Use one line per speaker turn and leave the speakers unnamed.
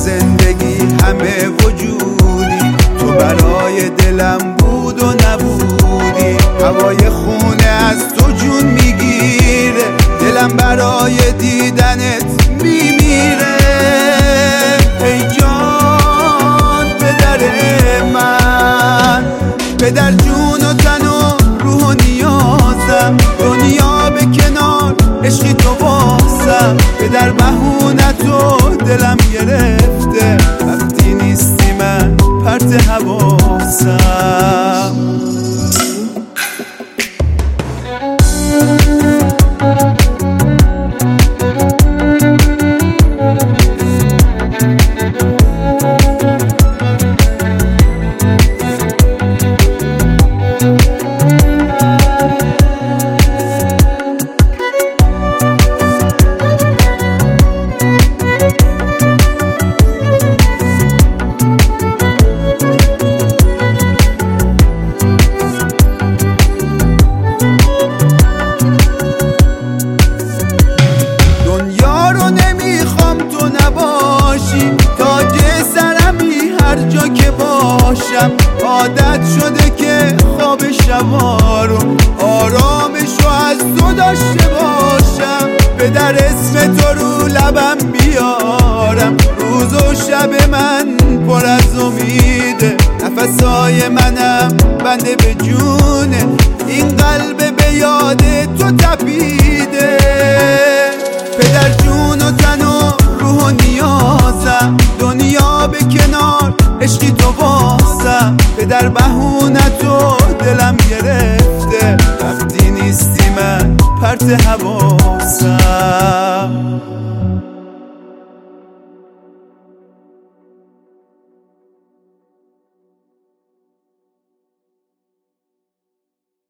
زندگی همه وجودی، تو برای دلم بود و نبودی. هوای خونه از تو جون میگیره، دلم برای دیدنت میمیره. ای جان پدر من، پدر جون و تن و روح و نیازم، دنیا به کنار عشقی تو بازم. پدر بهونت و دلم گرفته، وقتی نیستی من پرت حواسم. تاج سرمی هر جا که باشم، عادت شده که خواب شبارو آرامشو از تو داشته باشم. پدر اسم تو رو لبم بیارم، روز و شب من پر از امیده. نفسای منم بنده به جونه، این قلب به یاد تو تپیده. پدر جون و تن و روح و نیازم، دنیا به کنار عشقی تو بازم. پدر بهونت و دلم گرفته، وقتی نیستی من پرت هوا